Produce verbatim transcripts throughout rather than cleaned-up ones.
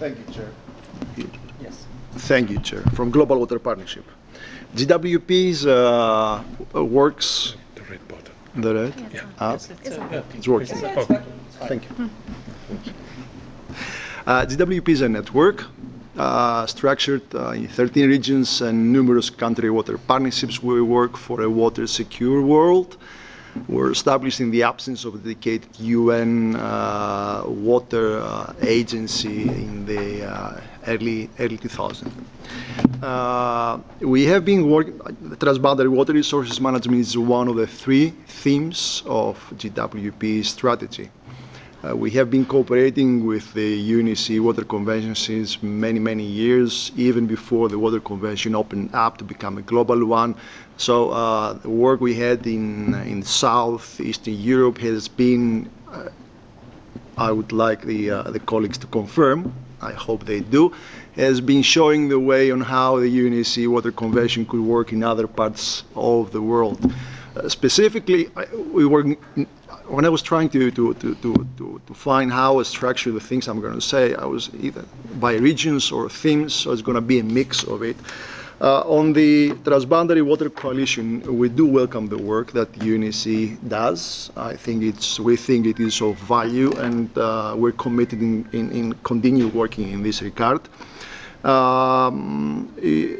Thank you, Chair. Yes. Thank you, Chair. From Global Water Partnership. G W P's uh, works. The red button. The red? Yeah. Ah, It's, it's, uh, it's working. Yeah, it's fine. Thank you. Uh, G W P is a network uh, structured uh, in thirteen regions and numerous country water partnerships. We work for a water secure world. We're established in the absence of a dedicated U N uh, water uh, agency in the uh, early early two thousands. Uh, we have been working. Transboundary water resources management is one of the three themes of G W P strategy. Uh, we have been cooperating with the UNECE Water Convention since many, many years, even before the Water Convention opened up to become a global one. So uh, the work we had in, in Southeastern Europe has been, uh, I would like the, uh, the colleagues to confirm, I hope they do, has been showing the way on how the UNECE Water Convention could work in other parts of the world. Uh, specifically, I, we were, when I was trying to, to, to, to, to find how I structure the things I'm going to say, I was either by regions or themes, so it's going to be a mix of it. Uh, on the Transboundary Water Coalition, we do welcome the work that UNECE does. I think it's, we think it is of value, and uh, we're committed in, in, in continue working in this regard. Um,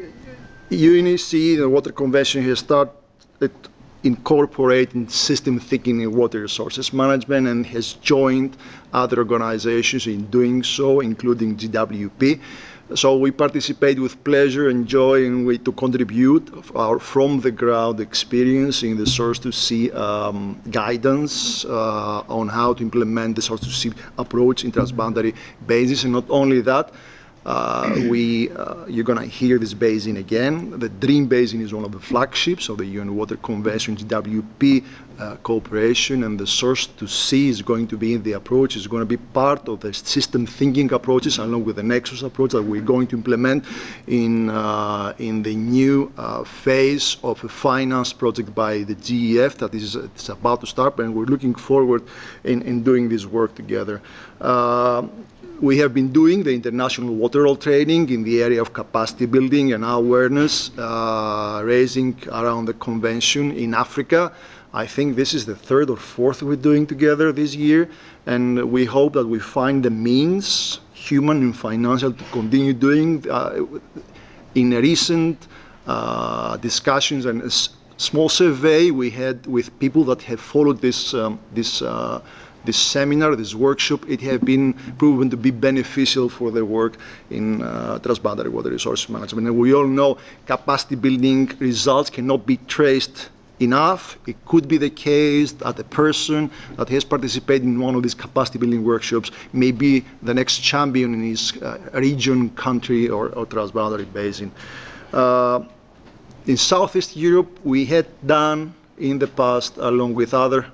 UNECE, the Water Convention, has started incorporating system thinking in water resources management and has joined other organizations in doing so, including G W P. So we participate with pleasure and joy and we to contribute our from the ground experience in the source to sea um, guidance uh, on how to implement the source to sea approach in transboundary basis. And not only that, Uh, we, uh, you're going to hear this basin again. The DREAM Basin is one of the flagships of the U N Water Convention, G W P uh, cooperation, and the source to sea is going to be in the approach, is going to be part of the system thinking approaches along with the Nexus approach that we're going to implement in, uh, in the new uh, phase of a finance project by the G E F that is it's about to start, and we're looking forward in, in doing this work together. Uh, We have been doing the international water role training in the area of capacity building and awareness uh, raising around the convention in Africa. I think this is the third or fourth we're doing together this year, and we hope that we find the means, human and financial, to continue doing. Uh, in a recent uh, discussions and a small survey we had with people that have followed this um, this. Uh, This seminar, this workshop, it has been proven to be beneficial for their work in uh, transboundary water resource management. And we all know capacity building results cannot be traced enough. It could be the case that a person that has participated in one of these capacity building workshops may be the next champion in his uh, region, country, or, or transboundary basin. Uh, in Southeast Europe, we had done in the past, along with other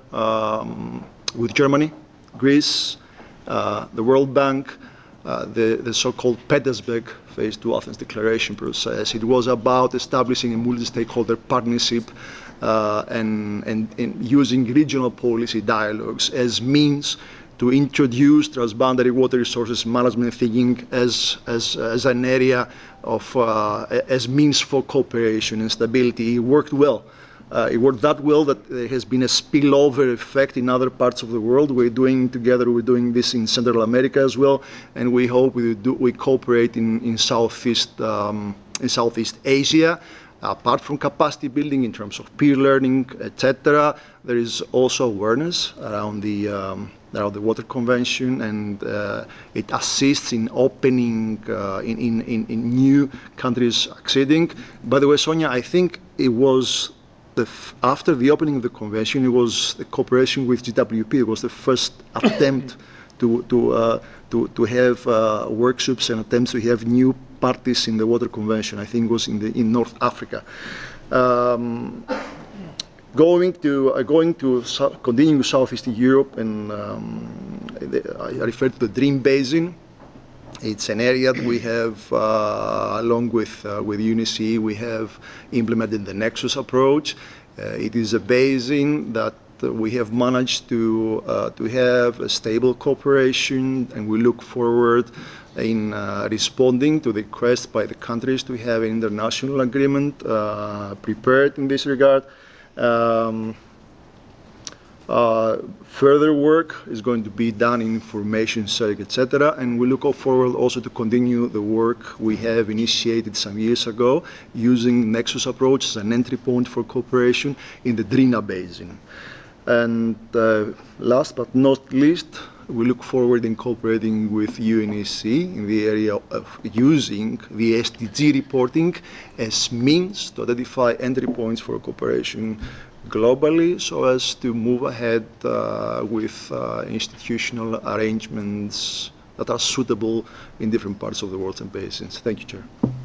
um, with Germany, Greece, uh, the World Bank, uh, the, the so-called Petersburg Phase two Athens Declaration process. It was about establishing a multi-stakeholder partnership uh, and, and, and using regional policy dialogues as means to introduce transboundary water resources management thinking as, as, as an area of, uh, as means for cooperation and stability. It worked well. Uh, it worked that well that there has been a spillover effect in other parts of the world. We're doing together, we're doing this in Central America as well, and we hope we do we cooperate in, in Southeast um, in Southeast Asia. Apart from capacity building in terms of peer learning, et cetera, there is also awareness around the um, around the Water Convention, and uh, it assists in opening uh, in, in, in new countries acceding. By the way, Sonia, I think it was. The f after the opening of the convention, it was the cooperation with G W P. It was the first attempt to to uh, to to have uh, workshops and attempts to have new parties in the Water Convention. I think it was in the in North Africa. Um, going to uh, going to so continuing with Southeastern Europe, and um, I referred to the DREAM Basin. It's an area that we have, uh, along with uh, with UNECE, we have implemented the Nexus approach. Uh, it is a basin that we have managed to uh, to have a stable cooperation, and we look forward in uh, responding to the request by the countries to have an international agreement uh, prepared in this regard. Um, Uh, further work is going to be done in information sharing, et cetera, and we look forward also to continue the work we have initiated some years ago using Nexus approach as an entry point for cooperation in the Drina Basin. And uh, last but not least, we look forward in cooperating with U N E C in the area of using the S D G reporting as means to identify entry points for cooperation globally, so as to move ahead uh, with uh, institutional arrangements that are suitable in different parts of the world and basins. Thank you, Chair.